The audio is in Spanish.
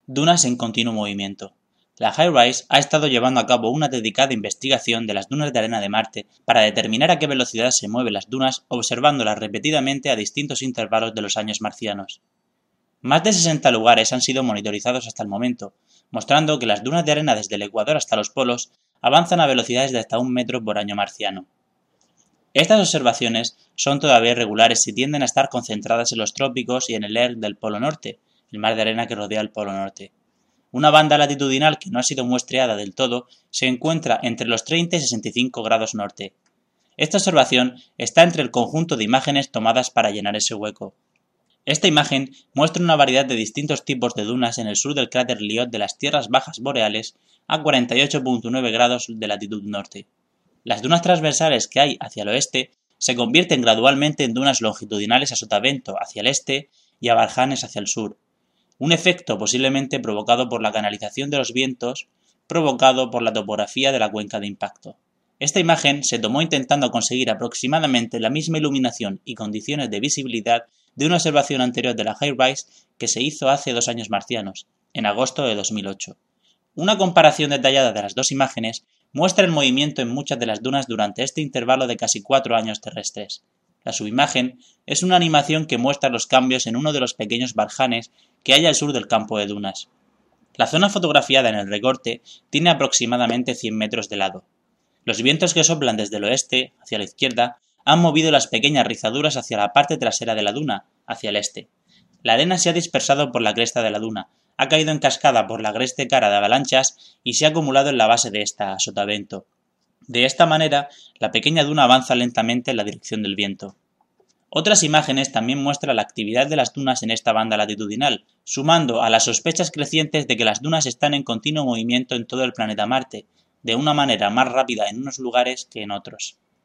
Dunas en continuo movimiento. La HiRISE ha estado llevando a cabo una dedicada investigación de las dunas de arena de Marte para determinar a qué velocidad se mueven las dunas observándolas repetidamente a distintos intervalos de los años marcianos. Más de 60 lugares han sido monitorizados hasta el momento, mostrando que las dunas de arena desde el ecuador hasta los polos avanzan a velocidades de hasta 1 metro por año marciano. Estas observaciones son todavía irregulares y tienden a estar concentradas en los trópicos y en el ERG del Polo Norte, el mar de arena que rodea el Polo Norte. Una banda latitudinal que no ha sido muestreada del todo se encuentra entre los 30 y 65 grados norte. Esta observación está entre el conjunto de imágenes tomadas para llenar ese hueco. Esta imagen muestra una variedad de distintos tipos de dunas en el sur del cráter Lyot de las tierras bajas boreales a 48,9 grados de latitud norte. Las dunas transversales que hay hacia el oeste se convierten gradualmente en dunas longitudinales a sotavento hacia el este y a barjanes hacia el sur, un efecto posiblemente provocado por la canalización de los vientos provocado por la topografía de la cuenca de impacto. Esta imagen se tomó intentando conseguir aproximadamente la misma iluminación y condiciones de visibilidad de una observación anterior de la HiRISE que se hizo hace 2 años marcianos, en agosto de 2008. Una comparación detallada de las dos imágenes muestra el movimiento en muchas de las dunas durante este intervalo de casi 4 años terrestres. La subimagen es una animación que muestra los cambios en uno de los pequeños barjanes que hay al sur del campo de dunas. La zona fotografiada en el recorte tiene aproximadamente 100 metros de lado. Los vientos que soplan desde el oeste, hacia la izquierda, han movido las pequeñas rizaduras hacia la parte trasera de la duna, hacia el este. La arena se ha dispersado por la cresta de la duna, ha caído en cascada por la agreste cara de avalanchas y se ha acumulado en la base de esta a sotavento. De esta manera, la pequeña duna avanza lentamente en la dirección del viento. Otras imágenes también muestran la actividad de las dunas en esta banda latitudinal, sumando a las sospechas crecientes de que las dunas están en continuo movimiento en todo el planeta Marte, de una manera más rápida en unos lugares que en otros.